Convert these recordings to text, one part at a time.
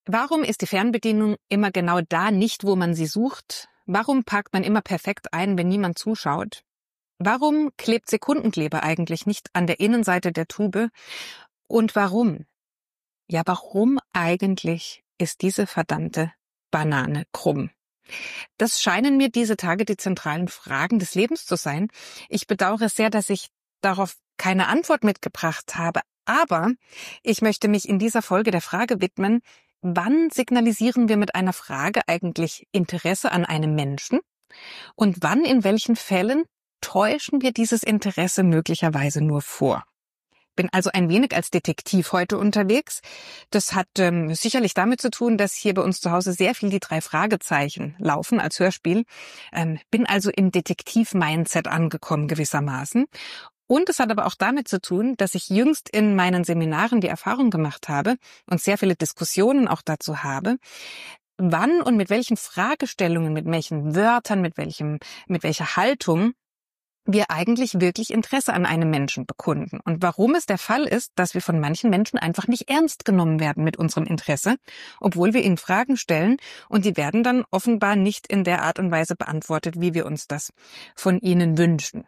Warum ist die Fernbedienung immer genau da nicht, wo man sie sucht? Warum parkt man immer perfekt ein, wenn niemand zuschaut? Warum klebt Sekundenkleber eigentlich nicht an der Innenseite der Tube? Und warum? Ja, warum eigentlich ist diese verdammte Banane krumm? Das scheinen mir diese Tage die zentralen Fragen des Lebens zu sein. Ich bedauere sehr, dass ich darauf keine Antwort mitgebracht habe. Aber ich möchte mich in dieser Folge der Frage widmen, wann signalisieren wir mit einer Frage eigentlich Interesse an einem Menschen? Und wann, in welchen Fällen täuschen wir dieses Interesse möglicherweise nur vor? Bin also ein wenig als Detektiv heute unterwegs. Das hat sicherlich damit zu tun, dass hier bei uns zu Hause sehr viel die 3 Fragezeichen laufen als Hörspiel. Bin also im Detektiv-Mindset angekommen gewissermaßen. Und es hat aber auch damit zu tun, dass ich jüngst in meinen Seminaren die Erfahrung gemacht habe und sehr viele Diskussionen auch dazu habe, wann und mit welchen Fragestellungen, mit welchen Wörtern, mit welcher Haltung wir eigentlich wirklich Interesse an einem Menschen bekunden. Und warum es der Fall ist, dass wir von manchen Menschen einfach nicht ernst genommen werden mit unserem Interesse, obwohl wir ihnen Fragen stellen und die werden dann offenbar nicht in der Art und Weise beantwortet, wie wir uns das von ihnen wünschen.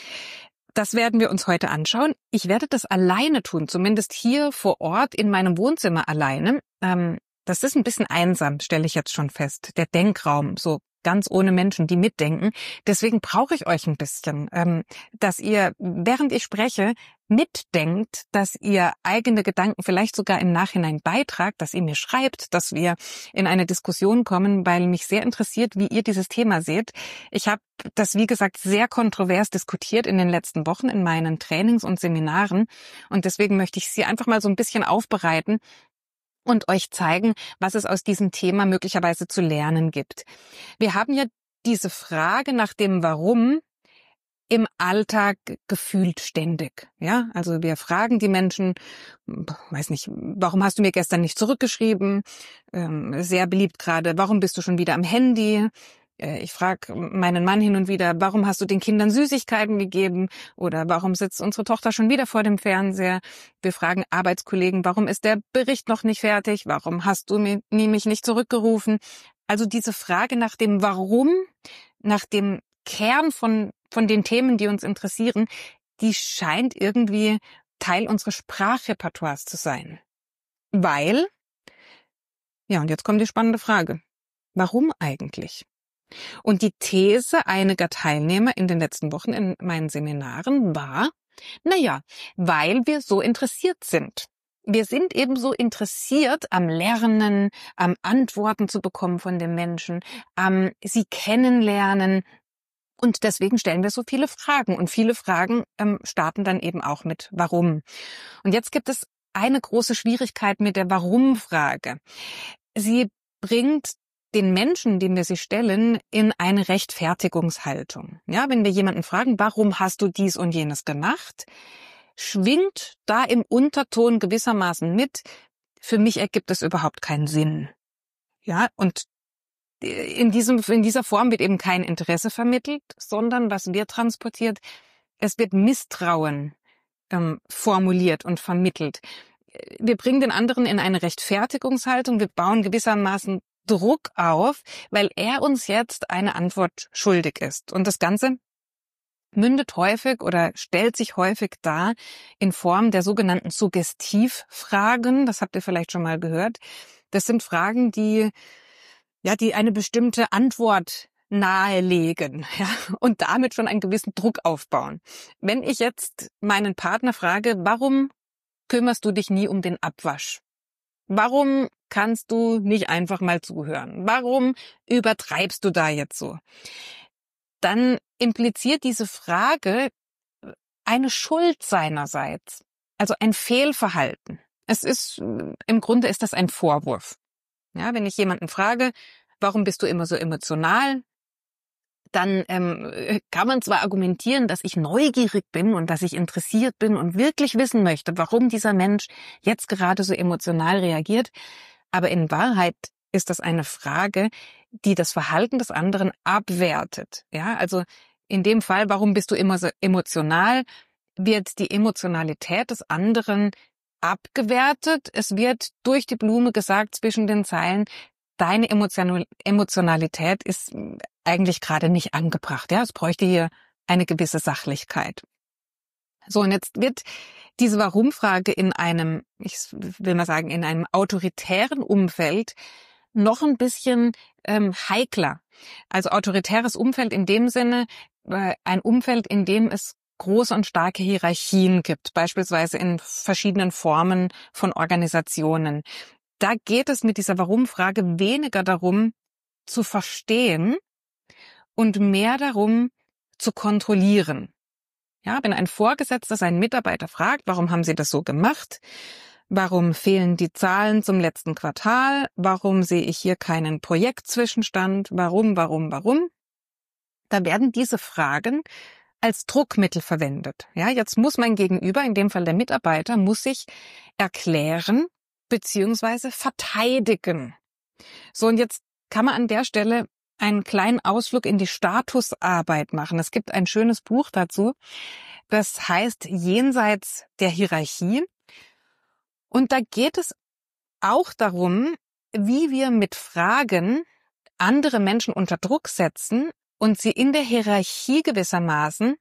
Das werden wir uns heute anschauen. Ich werde das alleine tun, zumindest hier vor Ort in meinem Wohnzimmer alleine. Das ist ein bisschen einsam, stelle ich jetzt schon fest. Der Denkraum, so ganz ohne Menschen, die mitdenken. Deswegen brauche ich euch ein bisschen, dass ihr, während ich spreche, mitdenkt, dass ihr eigene Gedanken vielleicht sogar im Nachhinein beitragt, dass ihr mir schreibt, dass wir in eine Diskussion kommen, weil mich sehr interessiert, wie ihr dieses Thema seht. Ich habe das, wie gesagt, sehr kontrovers diskutiert in den letzten Wochen in meinen Trainings und Seminaren und deswegen möchte ich sie einfach mal so ein bisschen aufbereiten und euch zeigen, was es aus diesem Thema möglicherweise zu lernen gibt. Wir haben ja diese Frage nach dem Warum im Alltag gefühlt ständig. Ja, also wir fragen die Menschen, weiß nicht, warum hast du mir gestern nicht zurückgeschrieben? Sehr beliebt gerade, warum bist du schon wieder am Handy? Ich frage meinen Mann hin und wieder, warum hast du den Kindern Süßigkeiten gegeben? Oder warum sitzt unsere Tochter schon wieder vor dem Fernseher? Wir fragen Arbeitskollegen, warum ist der Bericht noch nicht fertig? Warum hast du mich nicht zurückgerufen? Also diese Frage nach dem Warum, nach dem Kern von den Themen, die uns interessieren, die scheint irgendwie Teil unseres Sprachrepertoires zu sein. Weil, ja, und jetzt kommt die spannende Frage. Warum eigentlich? Und die These einiger Teilnehmer in den letzten Wochen in meinen Seminaren war, weil wir so interessiert sind. Wir sind eben so interessiert am Lernen, am Antworten zu bekommen von den Menschen, am sie kennenlernen. Und deswegen stellen wir so viele Fragen. Und viele Fragen starten dann eben auch mit Warum. Und jetzt gibt es eine große Schwierigkeit mit der Warum-Frage. Sie bringt den Menschen, denen wir sie stellen, in eine Rechtfertigungshaltung. Ja, wenn wir jemanden fragen, warum hast du dies und jenes gemacht, schwingt da im Unterton gewissermaßen mit, für mich ergibt es überhaupt keinen Sinn. Ja, und in dieser Form wird eben kein Interesse vermittelt, sondern was wird transportiert? Es wird Misstrauen formuliert und vermittelt. Wir bringen den anderen in eine Rechtfertigungshaltung, wir bauen gewissermaßen Druck auf, weil er uns jetzt eine Antwort schuldig ist. Und das Ganze mündet häufig oder stellt sich häufig dar in Form der sogenannten Suggestivfragen. Das habt ihr vielleicht schon mal gehört. Das sind Fragen, die eine bestimmte Antwort nahelegen, ja, und damit schon einen gewissen Druck aufbauen. Wenn ich jetzt meinen Partner frage, warum kümmerst du dich nie um den Abwasch? Warum kannst du nicht einfach mal zuhören? Warum übertreibst du da jetzt so? Dann impliziert diese Frage eine Schuld seinerseits, also ein Fehlverhalten. Im Grunde ist das ein Vorwurf. Ja, wenn ich jemanden frage, warum bist du immer so emotional? Dann kann man zwar argumentieren, dass ich neugierig bin und dass ich interessiert bin und wirklich wissen möchte, warum dieser Mensch jetzt gerade so emotional reagiert, aber in Wahrheit ist das eine Frage, die das Verhalten des anderen abwertet. Ja, also in dem Fall, warum bist du immer so emotional, wird die Emotionalität des anderen abgewertet. Es wird durch die Blume gesagt zwischen den Zeilen, deine Emotionalität ist eigentlich gerade nicht angebracht. Ja, es bräuchte hier eine gewisse Sachlichkeit. So, und jetzt wird diese Warum-Frage in einem, ich will mal sagen, in einem autoritären Umfeld noch ein bisschen heikler. Also autoritäres Umfeld in dem Sinne, ein Umfeld, in dem es große und starke Hierarchien gibt, beispielsweise in verschiedenen Formen von Organisationen. Da geht es mit dieser Warum-Frage weniger darum, zu verstehen und mehr darum, zu kontrollieren. Ja, wenn ein Vorgesetzter seinen Mitarbeiter fragt, warum haben Sie das so gemacht? Warum fehlen die Zahlen zum letzten Quartal? Warum sehe ich hier keinen Projektzwischenstand? Warum? Da werden diese Fragen als Druckmittel verwendet. Ja, jetzt muss mein Gegenüber, in dem Fall der Mitarbeiter, muss sich erklären bzw. verteidigen. So, und jetzt kann man an der Stelle einen kleinen Ausflug in die Statusarbeit machen. Es gibt ein schönes Buch dazu, das heißt Jenseits der Hierarchie. Und da geht es auch darum, wie wir mit Fragen andere Menschen unter Druck setzen und sie in der Hierarchie gewissermaßen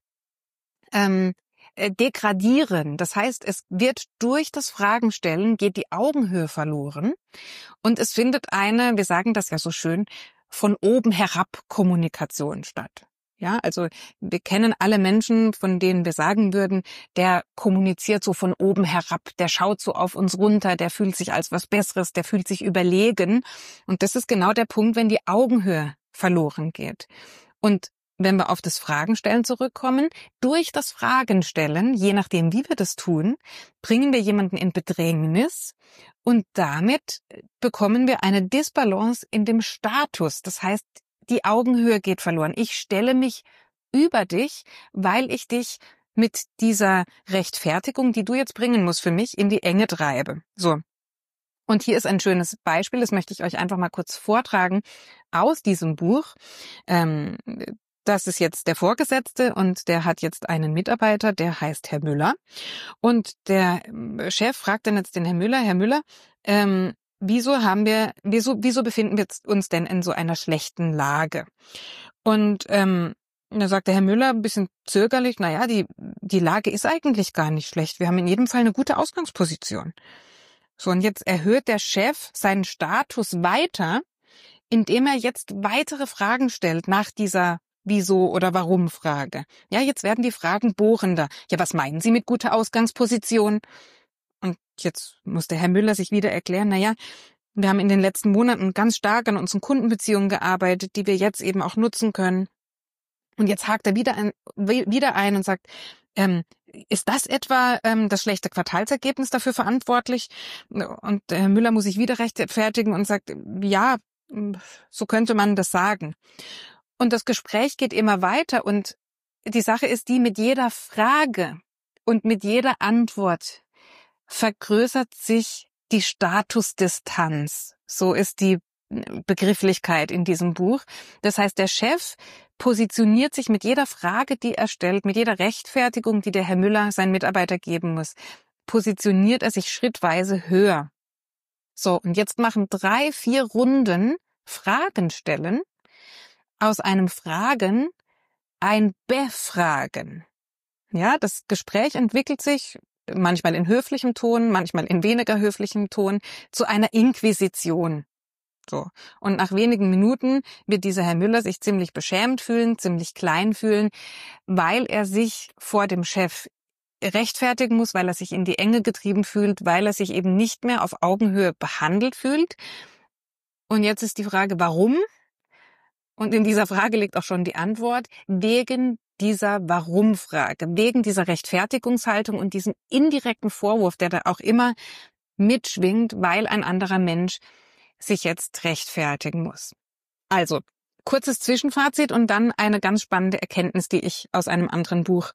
degradieren. Das heißt, es wird durch das Fragenstellen, geht die Augenhöhe verloren und es findet eine, wir sagen das ja so schön, von oben herab Kommunikation statt. Ja, also wir kennen alle Menschen, von denen wir sagen würden, der kommuniziert so von oben herab, der schaut so auf uns runter, der fühlt sich als was Besseres, der fühlt sich überlegen. Und das ist genau der Punkt, wenn die Augenhöhe verloren geht. Und wenn wir auf das Fragenstellen zurückkommen, durch das Fragenstellen, je nachdem, wie wir das tun, bringen wir jemanden in Bedrängnis und damit bekommen wir eine Disbalance in dem Status. Das heißt, die Augenhöhe geht verloren. Ich stelle mich über dich, weil ich dich mit dieser Rechtfertigung, die du jetzt bringen musst für mich, in die Enge treibe. So. Und hier ist ein schönes Beispiel, das möchte ich euch einfach mal kurz vortragen aus diesem Buch. Das ist jetzt der Vorgesetzte und der hat jetzt einen Mitarbeiter, der heißt Herr Müller. Und der Chef fragt dann jetzt den Herr Müller, wieso befinden wir uns denn in so einer schlechten Lage? Und da sagt der Herr Müller ein bisschen zögerlich, naja, die Lage ist eigentlich gar nicht schlecht. Wir haben in jedem Fall eine gute Ausgangsposition. So, und jetzt erhöht der Chef seinen Status weiter, indem er jetzt weitere Fragen stellt nach dieser Wieso- oder Warum-Frage. Ja, jetzt werden die Fragen bohrender. Ja, was meinen Sie mit guter Ausgangsposition? Und jetzt muss der Herr Müller sich wieder erklären, naja, wir haben in den letzten Monaten ganz stark an unseren Kundenbeziehungen gearbeitet, die wir jetzt eben auch nutzen können. Und jetzt hakt er wieder ein und sagt, ist das etwa das schlechte Quartalsergebnis dafür verantwortlich? Und der Herr Müller muss sich wieder rechtfertigen und sagt, ja, so könnte man das sagen. Und das Gespräch geht immer weiter und die Sache ist die, mit jeder Frage und mit jeder Antwort vergrößert sich die Statusdistanz. So ist die Begrifflichkeit in diesem Buch. Das heißt, der Chef positioniert sich mit jeder Frage, die er stellt, mit jeder Rechtfertigung, die der Herr Müller seinen Mitarbeiter geben muss, positioniert er sich schrittweise höher. So, und jetzt machen 3, 4 Runden Fragen stellen, aus einem Fragen ein Befragen. Ja, das Gespräch entwickelt sich manchmal in höflichem Ton, manchmal in weniger höflichem Ton zu einer Inquisition. So. Und nach wenigen Minuten wird dieser Herr Müller sich ziemlich beschämt fühlen, ziemlich klein fühlen, weil er sich vor dem Chef rechtfertigen muss, weil er sich in die Enge getrieben fühlt, weil er sich eben nicht mehr auf Augenhöhe behandelt fühlt. Und jetzt ist die Frage, warum? Und in dieser Frage liegt auch schon die Antwort, wegen dieser Warum-Frage, wegen dieser Rechtfertigungshaltung und diesem indirekten Vorwurf, der da auch immer mitschwingt, weil ein anderer Mensch sich jetzt rechtfertigen muss. Also, kurzes Zwischenfazit und dann eine ganz spannende Erkenntnis, die ich aus einem anderen Buch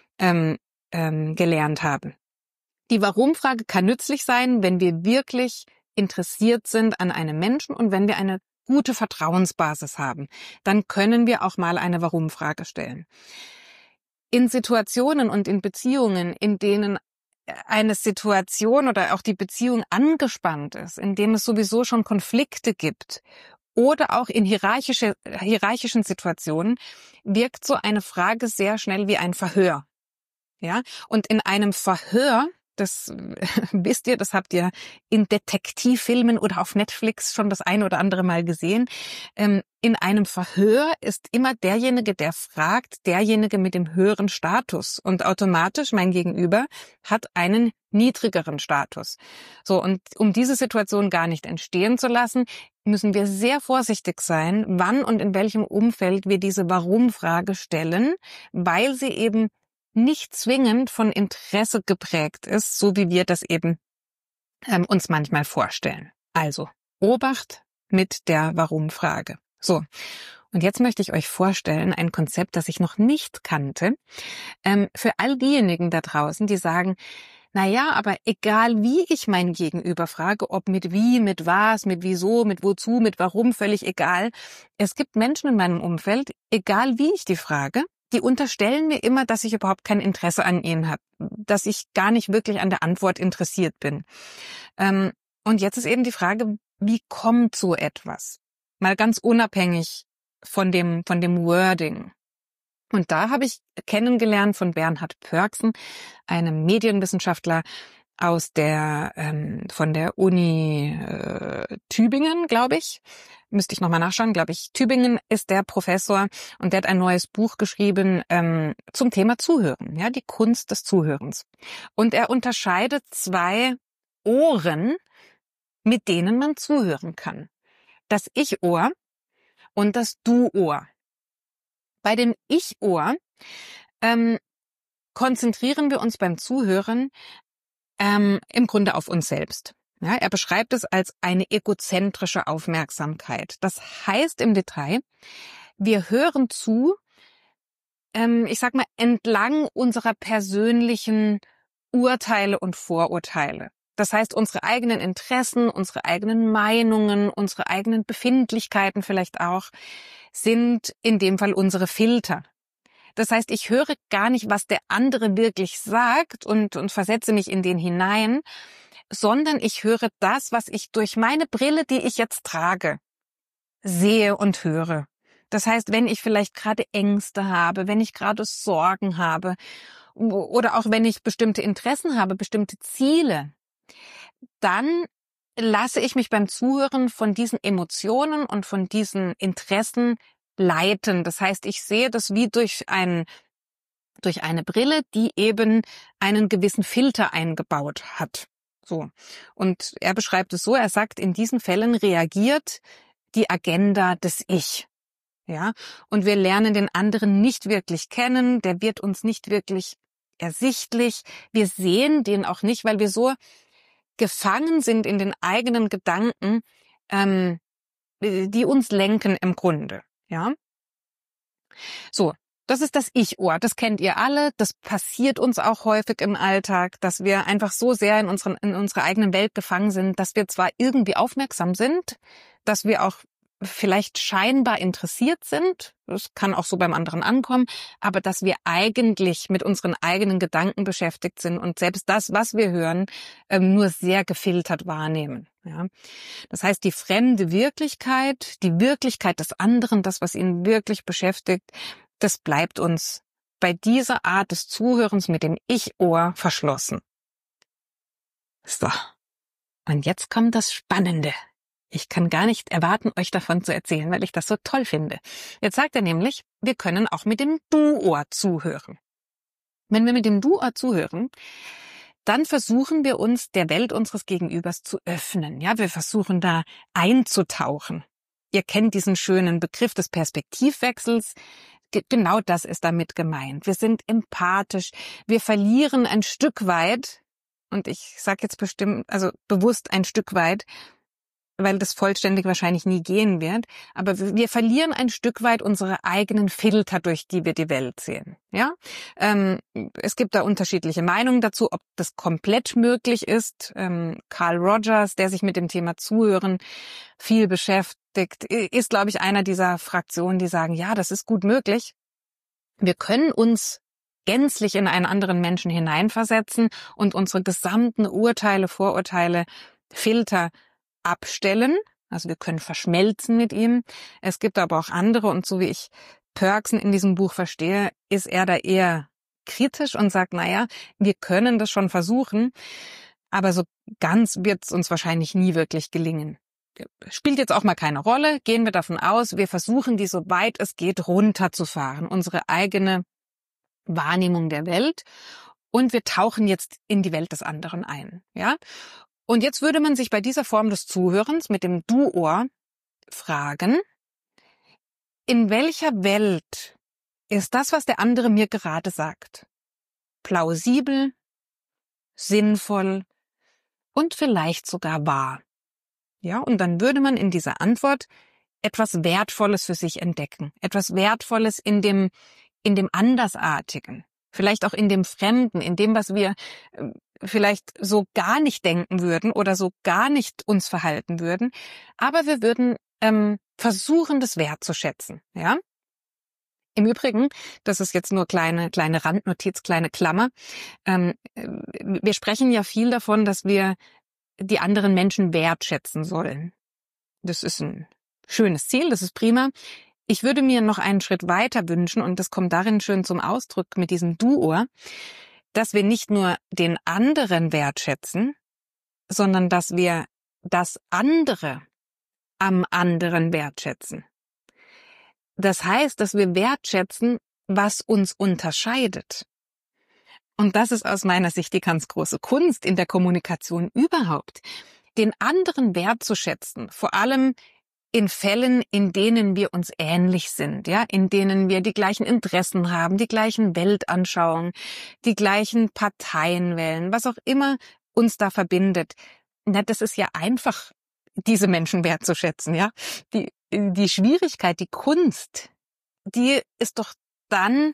gelernt habe. Die Warum-Frage kann nützlich sein, wenn wir wirklich interessiert sind an einem Menschen und wenn wir eine gute Vertrauensbasis haben. Dann können wir auch mal eine Warum-Frage stellen. In Situationen und in Beziehungen, in denen eine Situation oder auch die Beziehung angespannt ist, in dem es sowieso schon Konflikte gibt oder auch in hierarchischen Situationen, wirkt so eine Frage sehr schnell wie ein Verhör. Ja, und in einem Verhör, das wisst ihr, das habt ihr in Detektivfilmen oder auf Netflix schon das ein oder andere Mal gesehen. In einem Verhör ist immer derjenige, der fragt, derjenige mit dem höheren Status. Und automatisch mein Gegenüber hat einen niedrigeren Status. So, und um diese Situation gar nicht entstehen zu lassen, müssen wir sehr vorsichtig sein, wann und in welchem Umfeld wir diese Warum-Frage stellen, weil sie eben nicht zwingend von Interesse geprägt ist, so wie wir das eben uns manchmal vorstellen. Also, Obacht mit der Warum-Frage. So, und jetzt möchte ich euch vorstellen, ein Konzept, das ich noch nicht kannte, für all diejenigen da draußen, die sagen, na ja, aber egal wie ich mein Gegenüber frage, ob mit wie, mit was, mit wieso, mit wozu, mit warum, völlig egal. Es gibt Menschen in meinem Umfeld, egal wie ich die frage, die unterstellen mir immer, dass ich überhaupt kein Interesse an ihnen habe, dass ich gar nicht wirklich an der Antwort interessiert bin. Und jetzt ist eben die Frage, wie kommt so etwas? Mal ganz unabhängig von dem Wording. Und da habe ich kennengelernt von Bernhard Pörksen, einem Medienwissenschaftler aus von der Uni Tübingen, glaube ich. Müsste ich nochmal nachschauen, glaube ich. Tübingen ist der Professor und der hat ein neues Buch geschrieben zum Thema Zuhören, ja, die Kunst des Zuhörens. Und er unterscheidet 2 Ohren, mit denen man zuhören kann. Das Ich-Ohr und das Du-Ohr. Bei dem Ich-Ohr konzentrieren wir uns beim Zuhören im Grunde auf uns selbst. Ja, er beschreibt es als eine egozentrische Aufmerksamkeit. Das heißt im Detail, wir hören zu, ich sag mal, entlang unserer persönlichen Urteile und Vorurteile. Das heißt, unsere eigenen Interessen, unsere eigenen Meinungen, unsere eigenen Befindlichkeiten vielleicht auch, sind in dem Fall unsere Filter. Das heißt, ich höre gar nicht, was der andere wirklich sagt und versetze mich in den hinein, sondern ich höre das, was ich durch meine Brille, die ich jetzt trage, sehe und höre. Das heißt, wenn ich vielleicht gerade Ängste habe, wenn ich gerade Sorgen habe oder auch wenn ich bestimmte Interessen habe, bestimmte Ziele, dann lasse ich mich beim Zuhören von diesen Emotionen und von diesen Interessen leiten. Das heißt, ich sehe das wie durch eine Brille, die eben einen gewissen Filter eingebaut hat. So. Und er beschreibt es so, er sagt, in diesen Fällen reagiert die Agenda des Ich. Ja. Und wir lernen den anderen nicht wirklich kennen, der wird uns nicht wirklich ersichtlich. Wir sehen den auch nicht, weil wir so gefangen sind in den eigenen Gedanken, die uns lenken im Grunde. Ja. So, das ist das Ich-Ohr. Das kennt ihr alle. Das passiert uns auch häufig im Alltag, dass wir einfach so sehr in unserer eigenen Welt gefangen sind, dass wir zwar irgendwie aufmerksam sind, dass wir auch vielleicht scheinbar interessiert sind, das kann auch so beim anderen ankommen, aber dass wir eigentlich mit unseren eigenen Gedanken beschäftigt sind und selbst das, was wir hören, nur sehr gefiltert wahrnehmen. Ja. Das heißt, die fremde Wirklichkeit, die Wirklichkeit des anderen, das, was ihn wirklich beschäftigt, das bleibt uns bei dieser Art des Zuhörens mit dem Ich-Ohr verschlossen. So, und jetzt kommt das Spannende. Ich kann gar nicht erwarten, euch davon zu erzählen, weil ich das so toll finde. Jetzt sagt er nämlich, wir können auch mit dem Du-Ohr zuhören. Wenn wir mit dem Du-Ohr zuhören, dann versuchen wir uns der Welt unseres Gegenübers zu öffnen. Ja, wir versuchen da einzutauchen. Ihr kennt diesen schönen Begriff des Perspektivwechsels. Genau das ist damit gemeint. Wir sind empathisch. Wir verlieren ein Stück weit, und ich sage jetzt bewusst ein Stück weit, weil das vollständig wahrscheinlich nie gehen wird, aber wir verlieren ein Stück weit unsere eigenen Filter, durch die wir die Welt sehen. Ja, es gibt da unterschiedliche Meinungen dazu, ob das komplett möglich ist. Carl Rogers, der sich mit dem Thema Zuhören viel beschäftigt, ist, glaube ich, einer dieser Fraktionen, die sagen, ja, das ist gut möglich. Wir können uns gänzlich in einen anderen Menschen hineinversetzen und unsere gesamten Urteile, Vorurteile, Filter abstellen. Also wir können verschmelzen mit ihm. Es gibt aber auch andere, und so wie ich Pörksen in diesem Buch verstehe, ist er da eher kritisch und sagt, naja, wir können das schon versuchen, aber so ganz wird es uns wahrscheinlich nie wirklich gelingen. Spielt jetzt auch mal keine Rolle. Gehen wir davon aus, wir versuchen, die so weit es geht runterzufahren, unsere eigene Wahrnehmung der Welt, und wir tauchen jetzt in die Welt des anderen ein. Ja? Und jetzt würde man sich bei dieser Form des Zuhörens mit dem Du-Ohr fragen, in welcher Welt ist das, was der andere mir gerade sagt, plausibel, sinnvoll und vielleicht sogar wahr? Ja, und dann würde man in dieser Antwort etwas Wertvolles für sich entdecken, etwas Wertvolles in dem Andersartigen, vielleicht auch in dem Fremden, in dem, was wir vielleicht so gar nicht denken würden oder so gar nicht uns verhalten würden, aber wir würden versuchen, das wertzuschätzen. Ja? Im Übrigen, das ist jetzt nur kleine Randnotiz, kleine Klammer, wir sprechen ja viel davon, dass wir die anderen Menschen wertschätzen sollen. Das ist ein schönes Ziel, das ist prima. Ich würde mir noch einen Schritt weiter wünschen, und das kommt darin schön zum Ausdruck mit diesem Du-Ohr, dass wir nicht nur den anderen wertschätzen, sondern dass wir das andere am anderen wertschätzen. Das heißt, dass wir wertschätzen, was uns unterscheidet. Und das ist aus meiner Sicht die ganz große Kunst in der Kommunikation überhaupt, den anderen wertzuschätzen, vor allem in Fällen, in denen wir uns ähnlich sind, ja, in denen wir die gleichen Interessen haben, die gleichen Weltanschauungen, die gleichen Parteien wählen, was auch immer uns da verbindet. Na, das ist ja einfach, diese Menschen wertzuschätzen, ja. Die Schwierigkeit, die Kunst, die ist doch dann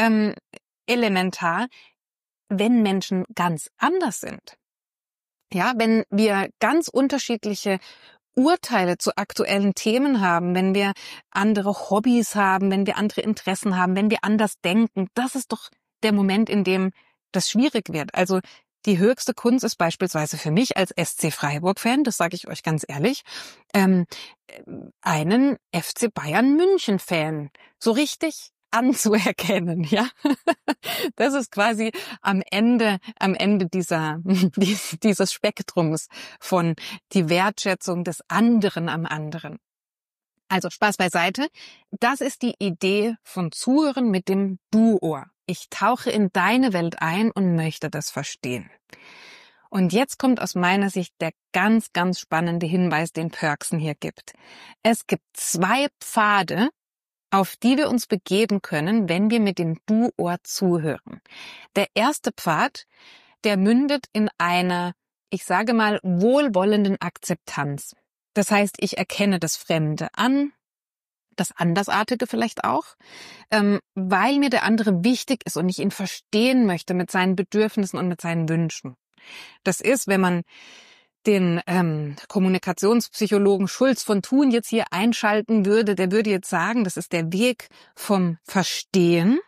elementar, wenn Menschen ganz anders sind. Ja, wenn wir ganz unterschiedliche Urteile zu aktuellen Themen haben, wenn wir andere Hobbys haben, wenn wir andere Interessen haben, wenn wir anders denken, das ist doch der Moment, in dem das schwierig wird. Also die höchste Kunst ist beispielsweise für mich als SC Freiburg-Fan, das sage ich euch ganz ehrlich, einen FC Bayern München-Fan so richtig anzuerkennen, ja. Das ist quasi am Ende dieses Spektrums von die Wertschätzung des anderen am anderen. Also Spaß beiseite. Das ist die Idee von Zuhören mit dem Du-Ohr. Ich tauche in deine Welt ein und möchte das verstehen. Und jetzt kommt aus meiner Sicht der ganz, ganz spannende Hinweis, den Pörksen hier gibt. Es gibt 2 Pfade, auf die wir uns begeben können, wenn wir mit dem Du-Ohr zuhören. Der erste Pfad, der mündet in einer, ich sage mal, wohlwollenden Akzeptanz. Das heißt, ich erkenne das Fremde an, das Andersartige vielleicht auch, weil mir der andere wichtig ist und ich ihn verstehen möchte mit seinen Bedürfnissen und mit seinen Wünschen. Das ist, wenn man den Kommunikationspsychologen Schulz von Thun jetzt hier einschalten würde, der würde jetzt sagen, das ist der Weg vom Verstehen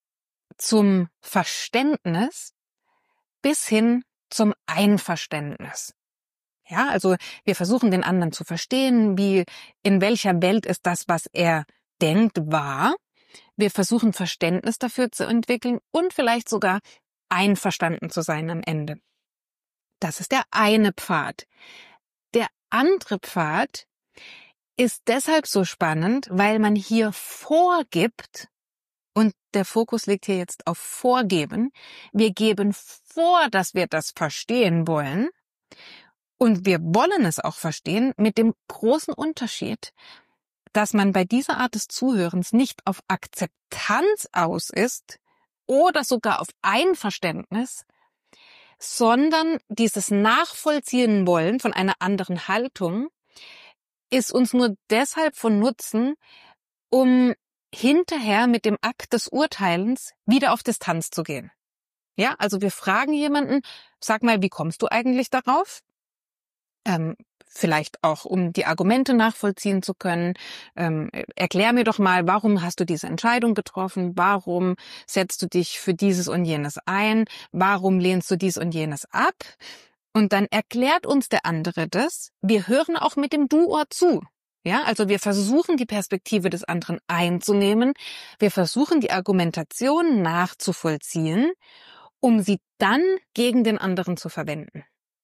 zum Verständnis bis hin zum Einverständnis. Ja, also wir versuchen den anderen zu verstehen, in welcher Welt ist das, was er denkt, wahr. Wir versuchen Verständnis dafür zu entwickeln und vielleicht sogar einverstanden zu sein am Ende. Das ist der eine Pfad. Der andere Pfad ist deshalb so spannend, weil man hier vorgibt, und der Fokus liegt hier jetzt auf Vorgeben. Wir geben vor, dass wir das verstehen wollen, und wir wollen es auch verstehen, mit dem großen Unterschied, dass man bei dieser Art des Zuhörens nicht auf Akzeptanz aus ist oder sogar auf Einverständnis, sondern dieses Nachvollziehen wollen von einer anderen Haltung ist uns nur deshalb von Nutzen, um hinterher mit dem Akt des Urteilens wieder auf Distanz zu gehen. Ja, also wir fragen jemanden, sag mal, wie kommst du eigentlich darauf? vielleicht auch, um die Argumente nachvollziehen zu können. Erklär mir doch mal, warum hast du diese Entscheidung getroffen? Warum setzt du dich für dieses und jenes ein? Warum lehnst du dies und jenes ab? Und dann erklärt uns der andere das. Wir hören auch mit dem Du-Ohr zu. Ja, also wir versuchen, die Perspektive des anderen einzunehmen. Wir versuchen, die Argumentation nachzuvollziehen, um sie dann gegen den anderen zu verwenden.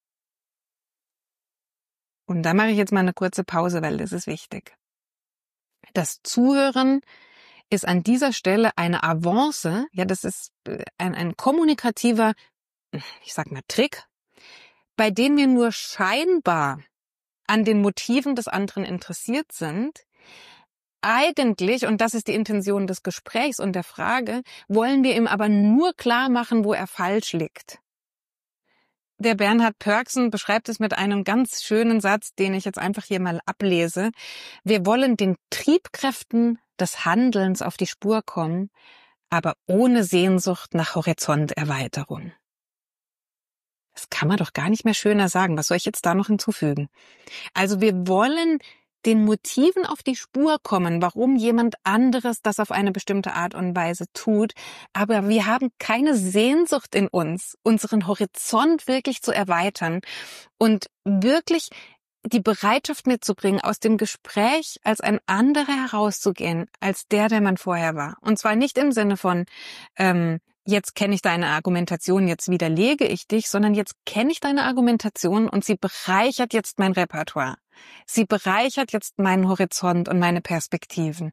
Und da mache ich jetzt mal eine kurze Pause, weil das ist wichtig. Das Zuhören ist an dieser Stelle eine Avance, ja, das ist ein kommunikativer, ich sag mal Trick, bei dem wir nur scheinbar an den Motiven des anderen interessiert sind. Eigentlich, und das ist die Intention des Gesprächs und der Frage, wollen wir ihm aber nur klar machen, wo er falsch liegt. Der Bernhard Pörksen beschreibt es mit einem ganz schönen Satz, den ich jetzt einfach hier mal ablese. Wir wollen den Triebkräften des Handelns auf die Spur kommen, aber ohne Sehnsucht nach Horizonterweiterung. Das kann man doch gar nicht mehr schöner sagen. Was soll ich jetzt da noch hinzufügen? Also wir wollen den Motiven auf die Spur kommen, warum jemand anderes das auf eine bestimmte Art und Weise tut. Aber wir haben keine Sehnsucht in uns, unseren Horizont wirklich zu erweitern und wirklich die Bereitschaft mitzubringen, aus dem Gespräch als ein anderer herauszugehen, als der man vorher war. Und zwar nicht im Sinne von, jetzt kenne ich deine Argumentation, jetzt widerlege ich dich, sondern jetzt kenne ich deine Argumentation und sie bereichert jetzt mein Repertoire. Sie bereichert jetzt meinen Horizont und meine Perspektiven.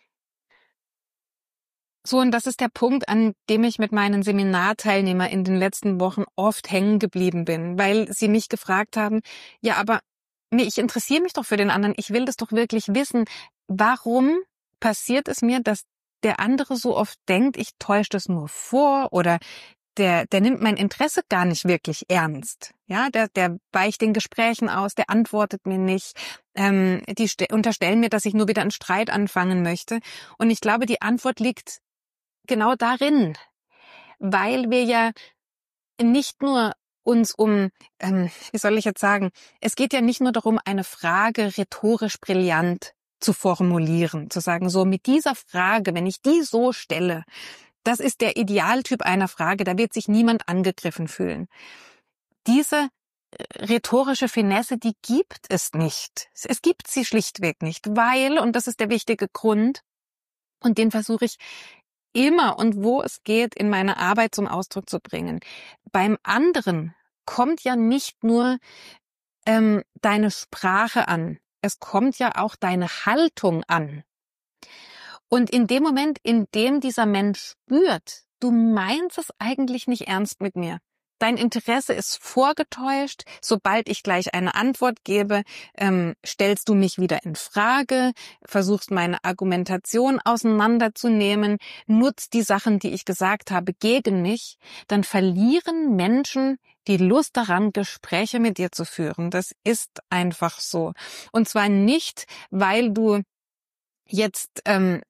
So, und das ist der Punkt, an dem ich mit meinen Seminarteilnehmern in den letzten Wochen oft hängen geblieben bin, weil sie mich gefragt haben, ja, aber ich interessiere mich doch für den anderen, ich will das doch wirklich wissen. Warum passiert es mir, dass der andere so oft denkt, ich täusche das nur vor oder der nimmt mein Interesse gar nicht wirklich ernst. Ja, der weicht den Gesprächen aus, der antwortet mir nicht. Die unterstellen mir, dass ich nur wieder einen Streit anfangen möchte. Und ich glaube, die Antwort liegt genau darin, weil wir ja nicht nur uns wie soll ich jetzt sagen, es geht ja nicht nur darum, eine Frage rhetorisch brillant zu formulieren, zu sagen, so mit dieser Frage, wenn ich die so stelle, das ist der Idealtyp einer Frage, da wird sich niemand angegriffen fühlen. Diese rhetorische Finesse, die gibt es nicht. Es gibt sie schlichtweg nicht, weil, und das ist der wichtige Grund, und den versuche ich immer und wo es geht, in meiner Arbeit zum Ausdruck zu bringen. Beim anderen kommt ja nicht nur deine Sprache an, es kommt ja auch deine Haltung an. Und in dem Moment, in dem dieser Mensch spürt, du meinst es eigentlich nicht ernst mit mir. Dein Interesse ist vorgetäuscht. Sobald ich gleich eine Antwort gebe, stellst du mich wieder in Frage, versuchst meine Argumentation auseinanderzunehmen, nutzt die Sachen, die ich gesagt habe, gegen mich. Dann verlieren Menschen die Lust daran, Gespräche mit dir zu führen. Das ist einfach so. Und zwar nicht, weil du jetzt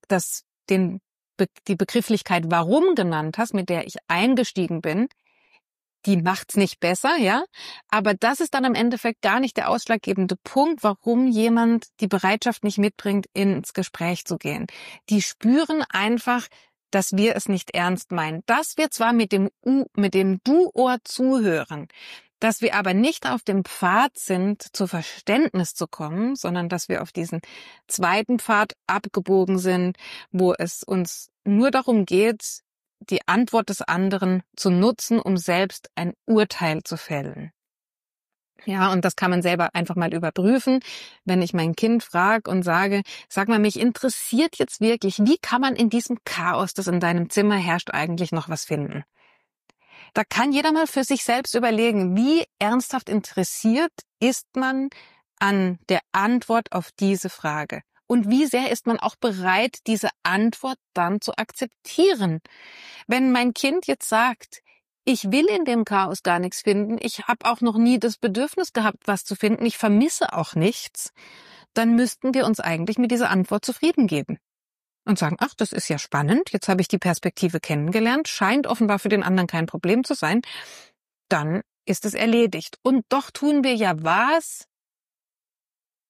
die Begrifflichkeit warum genannt hast, mit der ich eingestiegen bin, die macht's nicht besser, ja, aber das ist dann im Endeffekt gar nicht der ausschlaggebende Punkt, warum jemand die Bereitschaft nicht mitbringt, ins Gespräch zu gehen. Die spüren einfach, dass wir es nicht ernst meinen, dass wir zwar mit dem Du-Ohr zuhören, dass wir aber nicht auf dem Pfad sind, zu Verständnis zu kommen, sondern dass wir auf diesen zweiten Pfad abgebogen sind, wo es uns nur darum geht, die Antwort des anderen zu nutzen, um selbst ein Urteil zu fällen. Ja, und das kann man selber einfach mal überprüfen. Wenn ich mein Kind frage und sage, sag mal, mich interessiert jetzt wirklich, wie kann man in diesem Chaos, das in deinem Zimmer herrscht, eigentlich noch was finden? Da kann jeder mal für sich selbst überlegen, wie ernsthaft interessiert ist man an der Antwort auf diese Frage. Und wie sehr ist man auch bereit, diese Antwort dann zu akzeptieren? Wenn mein Kind jetzt sagt, ich will in dem Chaos gar nichts finden, ich habe auch noch nie das Bedürfnis gehabt, was zu finden, ich vermisse auch nichts, dann müssten wir uns eigentlich mit dieser Antwort zufrieden geben. Und sagen, ach, das ist ja spannend, jetzt habe ich die Perspektive kennengelernt, scheint offenbar für den anderen kein Problem zu sein, dann ist es erledigt. Und doch tun wir ja was,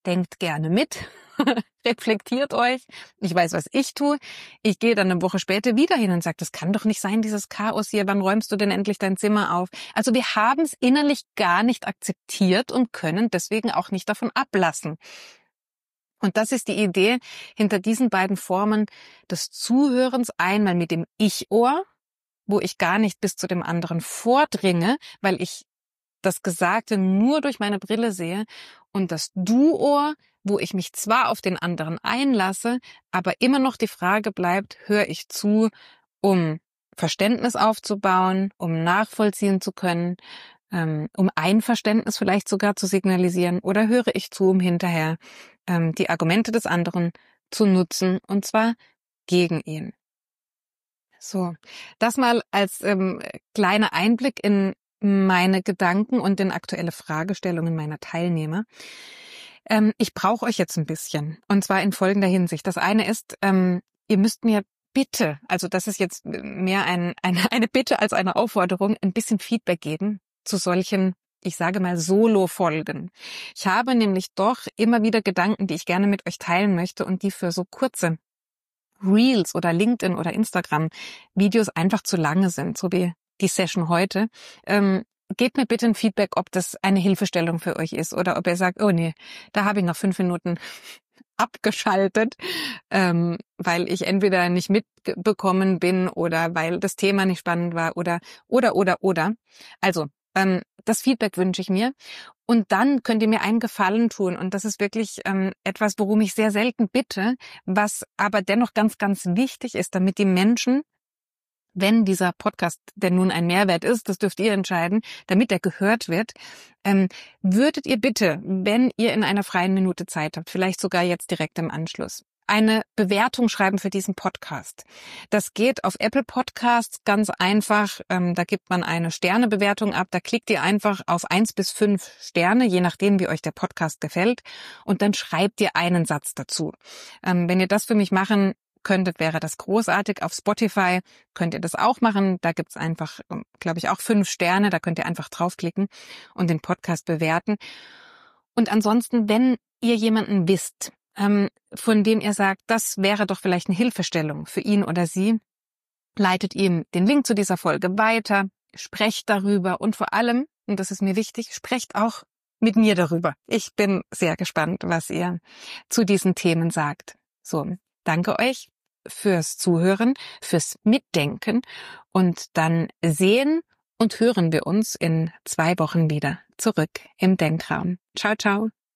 denkt gerne mit, reflektiert euch. Ich weiß, was ich tue. Ich gehe dann eine Woche später wieder hin und sage, das kann doch nicht sein, dieses Chaos hier. Wann räumst du denn endlich dein Zimmer auf? Also wir haben es innerlich gar nicht akzeptiert und können deswegen auch nicht davon ablassen. Und das ist die Idee hinter diesen beiden Formen des Zuhörens. Einmal mit dem Ich-Ohr, wo ich gar nicht bis zu dem anderen vordringe, weil ich das Gesagte nur durch meine Brille sehe, und das Du-Ohr, wo ich mich zwar auf den anderen einlasse, aber immer noch die Frage bleibt, höre ich zu, um Verständnis aufzubauen, um nachvollziehen zu können, um Einverständnis vielleicht sogar zu signalisieren, oder höre ich zu, um hinterher die Argumente des anderen zu nutzen, und zwar gegen ihn. So, das mal als kleiner Einblick in meine Gedanken und in aktuelle Fragestellungen meiner Teilnehmer. Ich brauche euch jetzt ein bisschen, und zwar in folgender Hinsicht. Das eine ist, ihr müsst mir bitte, also das ist jetzt mehr eine Bitte als eine Aufforderung, ein bisschen Feedback geben zu solchen, ich sage mal, Solo-Folgen. Ich habe nämlich doch immer wieder Gedanken, die ich gerne mit euch teilen möchte und die für so kurze Reels oder LinkedIn oder Instagram Videos einfach zu lange sind, so wie die Session heute. Gebt mir bitte ein Feedback, ob das eine Hilfestellung für euch ist oder ob ihr sagt, oh nee, da habe ich nach 5 Minuten abgeschaltet, weil ich entweder nicht mitbekommen bin oder weil das Thema nicht spannend war oder. Also, das Feedback wünsche ich mir. Und dann könnt ihr mir einen Gefallen tun. Und das ist wirklich etwas, worum ich sehr selten bitte, was aber dennoch ganz, ganz wichtig ist, damit die Menschen, wenn dieser Podcast denn nun ein Mehrwert ist, das dürft ihr entscheiden, damit er gehört wird, würdet ihr bitte, wenn ihr in einer freien Minute Zeit habt, vielleicht sogar jetzt direkt im Anschluss, eine Bewertung schreiben für diesen Podcast. Das geht auf Apple Podcasts ganz einfach. Da gibt man eine Sternebewertung ab. Da klickt ihr einfach auf 1 bis 5 Sterne, je nachdem, wie euch der Podcast gefällt. Und dann schreibt ihr einen Satz dazu. Wenn ihr das für mich machen könntet, wäre das großartig. Auf Spotify könnt ihr das auch machen. Da gibt's einfach, glaube ich, auch 5 Sterne. Da könnt ihr einfach draufklicken und den Podcast bewerten. Und ansonsten, wenn ihr jemanden wisst, von dem ihr sagt, das wäre doch vielleicht eine Hilfestellung für ihn oder sie, leitet ihm den Link zu dieser Folge weiter, sprecht darüber und vor allem, und das ist mir wichtig, sprecht auch mit mir darüber. Ich bin sehr gespannt, was ihr zu diesen Themen sagt. So, danke euch fürs Zuhören, fürs Mitdenken, und dann sehen und hören wir uns in 2 Wochen wieder zurück im Denkraum. Ciao, ciao.